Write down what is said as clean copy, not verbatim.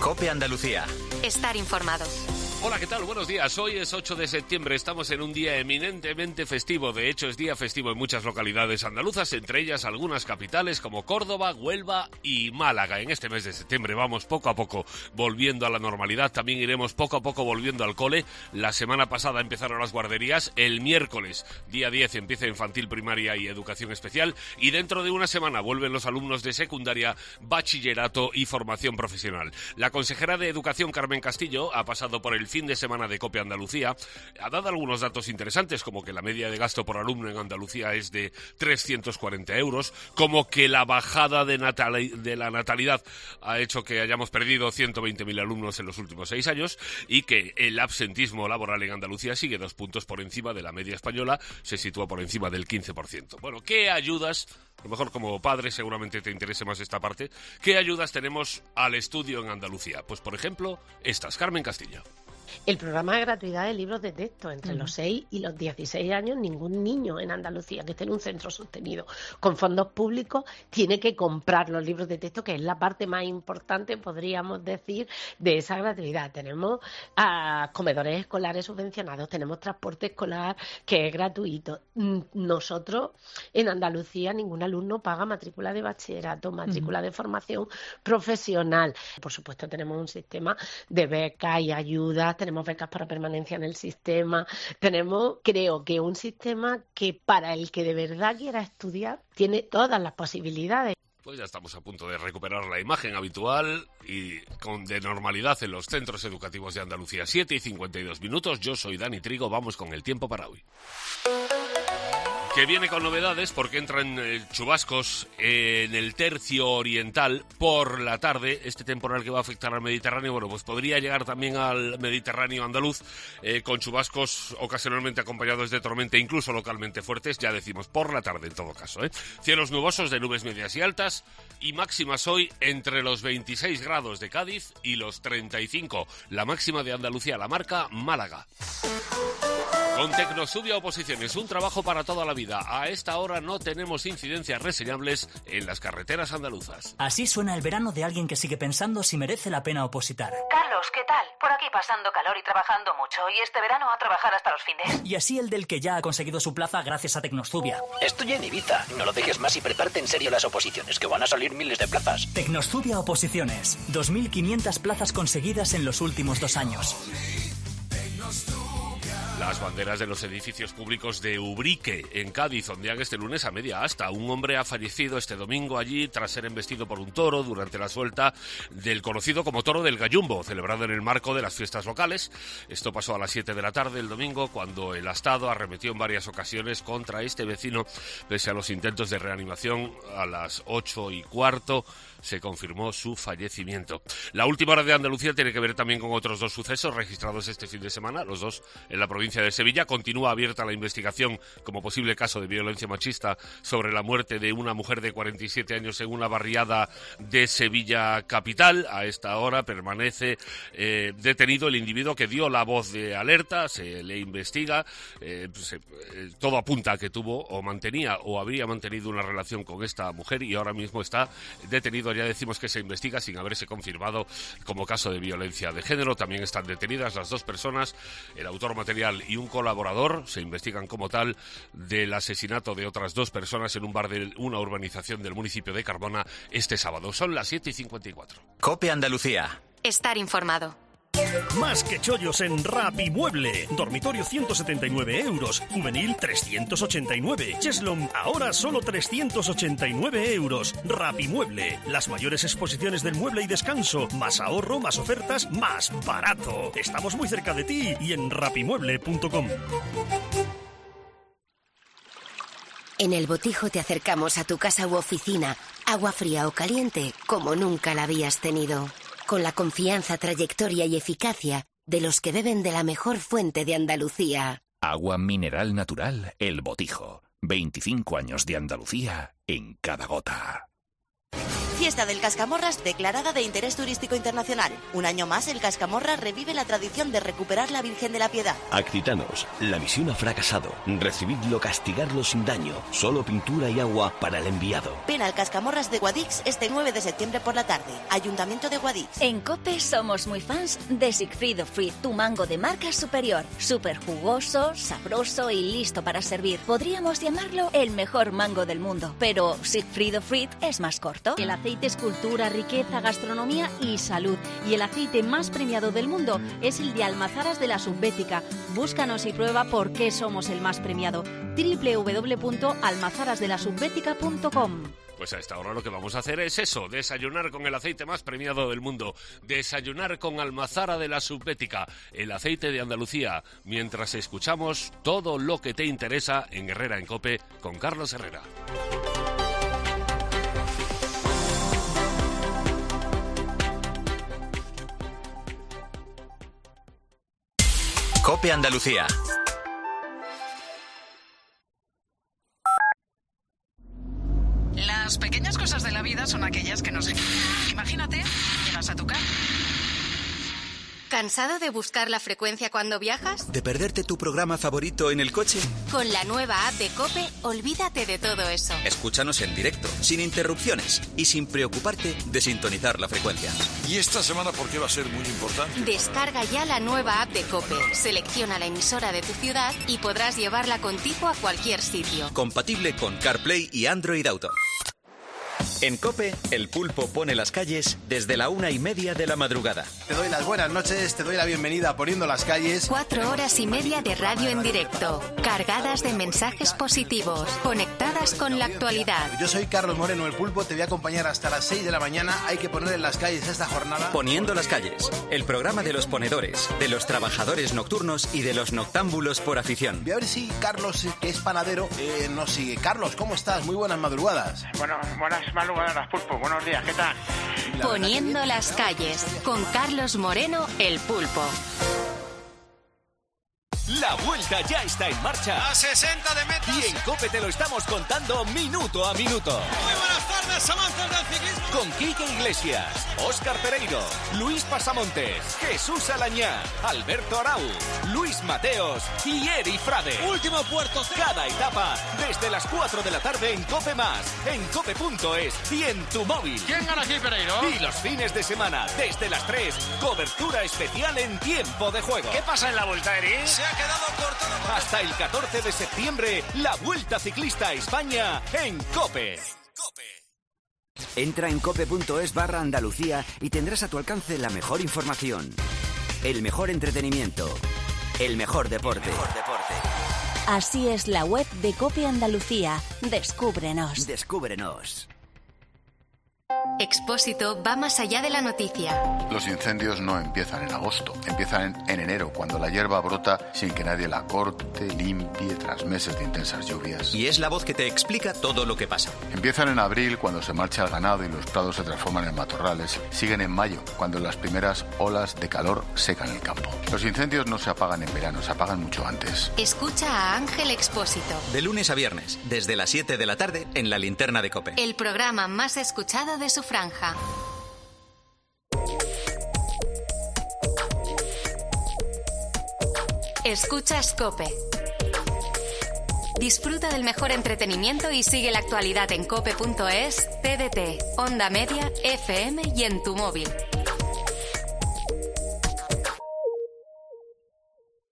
COPE Andalucía. Estar informado. Hola, ¿qué tal? Buenos días. Hoy es 8 de septiembre, estamos en un día eminentemente festivo. De hecho, es día festivo en muchas localidades andaluzas, entre ellas algunas capitales como Córdoba, Huelva y Málaga. En este mes de septiembre vamos poco a poco volviendo a la normalidad. También iremos poco a poco volviendo al cole. La semana pasada empezaron las guarderías. El miércoles, día 10, empieza infantil, primaria y educación especial. Y dentro de una semana vuelven los alumnos de secundaria, bachillerato y formación profesional. La consejera de Educación, Carmen Castillo, ha pasado por el fin de semana de COPE Andalucía, ha dado algunos datos interesantes, como que la media de gasto por alumno en Andalucía es de 340 euros, como que la bajada de la natalidad ha hecho que hayamos perdido 120.000 alumnos en los últimos 6 años y que el absentismo laboral en Andalucía sigue 2 puntos por encima de la media española, se sitúa por encima del 15%. Bueno, ¿qué ayudas? A lo mejor como padre seguramente te interese más esta parte. ¿Qué ayudas tenemos al estudio en Andalucía? Pues por ejemplo, estas. Carmen Castillo. El programa de gratuidad de libros de texto entre los 6 y los 16 años, ningún niño en Andalucía que esté en un centro sostenido con fondos públicos tiene que comprar los libros de texto, que es la parte más importante, podríamos decir, de esa gratuidad. Tenemos comedores escolares subvencionados, tenemos transporte escolar que es gratuito. Nosotros en Andalucía ningún alumno paga matrícula de bachillerato, matrícula de formación profesional. Por supuesto tenemos un sistema de becas y ayudas, tenemos becas para permanencia en el sistema, tenemos, creo que un sistema que para el que de verdad quiera estudiar tiene todas las posibilidades. Pues ya estamos a punto de recuperar la imagen habitual y de normalidad en los centros educativos de Andalucía. 7:52. Yo soy Dani Trigo, vamos con el tiempo para hoy. Que viene con novedades porque entran chubascos en el tercio oriental por la tarde. Este temporal que va a afectar al Mediterráneo, bueno, pues podría llegar también al Mediterráneo andaluz con chubascos ocasionalmente acompañados de tormenta, incluso localmente fuertes, ya decimos por la tarde en todo caso. Cielos nubosos de nubes medias y altas y máximas hoy entre los 26 grados de Cádiz y los 35. La máxima de Andalucía la marca Málaga. Con Tecnosubia Oposiciones, un trabajo para toda la vida. A esta hora no tenemos incidencias reseñables en las carreteras andaluzas. Así suena el verano de alguien que sigue pensando si merece la pena opositar. Carlos, ¿qué tal? Por aquí pasando calor y trabajando mucho. Y este verano a trabajar hasta los fines. Y así el del que ya ha conseguido su plaza gracias a Tecnosubia. Estoy en Ibiza. No lo dejes más y prepárate en serio las oposiciones, que van a salir miles de plazas. Tecnosubia Oposiciones. 2.500 plazas conseguidas en los últimos 2 años. Las banderas de los edificios públicos de Ubrique, en Cádiz, ondean este lunes a media asta. Un hombre ha fallecido este domingo allí tras ser embestido por un toro durante la suelta del conocido como Toro del Gallumbo, celebrado en el marco de las fiestas locales. Esto pasó a las 7 de la tarde el domingo, cuando el Astado arremetió en varias ocasiones contra este vecino, pese a los intentos de reanimación. A las 8:15 se confirmó su fallecimiento. La última hora de Andalucía tiene que ver también con otros 2 sucesos registrados este fin de semana, los 2 en la provincia de Sevilla. Continúa abierta la investigación como posible caso de violencia machista sobre la muerte de una mujer de 47 años en una barriada de Sevilla capital. A esta hora permanece detenido el individuo que dio la voz de alerta, se le investiga, todo apunta a que tuvo o mantenía o habría mantenido una relación con esta mujer y ahora mismo está detenido. Ya decimos que se investiga sin haberse confirmado como caso de violencia de género. También están detenidas las 2 personas, el autor material y un colaborador. Se investigan como tal del asesinato de otras 2 personas en un bar de una urbanización del municipio de Cardona este sábado. Son las 7:54. COPE Andalucía. Estar informado. Más que chollos en Rapimueble. Dormitorio 179 euros. Juvenil 389. Cheslom ahora solo 389 euros. Rapimueble. Las mayores exposiciones del mueble y descanso. Más ahorro, más ofertas, más barato. Estamos muy cerca de ti y en rapimueble.com. En El Botijo te acercamos a tu casa u oficina. Agua fría o caliente como nunca la habías tenido. Con la confianza, trayectoria y eficacia de los que beben de la mejor fuente de Andalucía. Agua mineral natural El Botijo. 25 años de Andalucía en cada gota. Fiesta del Cascamorras declarada de interés turístico internacional. Un año más, el Cascamorras revive la tradición de recuperar la Virgen de la Piedad. Accitanos, la misión ha fracasado. Recibidlo, castigarlo sin daño. Solo pintura y agua para el enviado. Ven al Cascamorras de Guadix este 9 de septiembre por la tarde. Ayuntamiento de Guadix. En COPE somos muy fans de Sigfrido Fruit, tu mango de marca superior. Súper jugoso, sabroso y listo para servir. Podríamos llamarlo el mejor mango del mundo, pero Sigfrido Fruit es más corto. El aceite es cultura, riqueza, gastronomía y salud. Y el aceite más premiado del mundo es el de Almazaras de la Subbética. Búscanos y prueba por qué somos el más premiado. www.almazarasdelasubbética.com. Pues a esta hora lo que vamos a hacer es eso, desayunar con el aceite más premiado del mundo, desayunar con Almazara de la Subbética, el aceite de Andalucía, mientras escuchamos todo lo que te interesa en Herrera en COPE con Carlos Herrera. COPE Andalucía. Las pequeñas cosas de la vida son aquellas que nos... Imagínate, llegas a tu casa. ¿Cansado de buscar la frecuencia cuando viajas? ¿De perderte tu programa favorito en el coche? Con la nueva app de COPE, olvídate de todo eso. Escúchanos en directo, sin interrupciones y sin preocuparte de sintonizar la frecuencia. ¿Y esta semana por qué va a ser muy importante? Descarga ya la nueva app de COPE, selecciona la emisora de tu ciudad y podrás llevarla contigo a cualquier sitio. Compatible con CarPlay y Android Auto. En COPE, el pulpo pone las calles desde la 1:30 de la madrugada. Te doy las buenas noches, te doy la bienvenida a Poniendo las Calles. 4 horas y media de radio en directo, cargadas de mensajes positivos, conectadas con la actualidad. Yo soy Carlos Moreno, el pulpo, te voy a acompañar hasta las 6 de la mañana. Hay que poner en las calles esta jornada. Poniendo las calles, el programa de los ponedores, de los trabajadores nocturnos y de los noctámbulos por afición. Voy a ver si Carlos, que es panadero, nos sigue. Carlos, ¿cómo estás? Muy buenas madrugadas. Bueno, buenas madrugadas, pulpo. Buenos días, ¿qué tal? Poniendo las calles, con Carlos Moreno, el pulpo. La vuelta ya está en marcha. A 60 de metas. Y en COPE te lo estamos contando minuto a minuto. Muy buenas tardes, amantes del ciclismo. Con Quique Iglesias, Óscar Pereiro, Luis Pasamontes, Jesús Alañá, Alberto Arau, Luis Mateos y Eri Frade. Último puerto. Cada etapa desde las 4 de la tarde en COPE+, en cope.es y en tu móvil. ¿Quién gana aquí, Pereiro? Y los fines de semana, desde las 3, cobertura especial en tiempo de juego. ¿Qué pasa en la vuelta, Eri? Se ha quedado cortado. Hasta el 14 de septiembre, la Vuelta Ciclista a España en COPE. Entra en cope.es/Andalucía y tendrás a tu alcance la mejor información, el mejor entretenimiento, el mejor deporte. Así es la web de COPE Andalucía. Descúbrenos. Expósito va más allá de la noticia. Los incendios no empiezan en agosto, empiezan en enero, cuando la hierba brota sin que nadie la corte, limpie, tras meses de intensas lluvias. Y es la voz que te explica todo lo que pasa. Empiezan en abril, cuando se marcha el ganado y los prados se transforman en matorrales. Siguen en mayo, cuando las primeras olas de calor secan el campo. Los incendios no se apagan en verano, se apagan mucho antes. Escucha a Ángel Expósito. De lunes a viernes, desde las 7 de la tarde, en la linterna de COPE. El programa más escuchado de su franja. Escuchas COPE. Disfruta del mejor entretenimiento y sigue la actualidad en cope.es, TDT, Onda Media, FM y en tu móvil.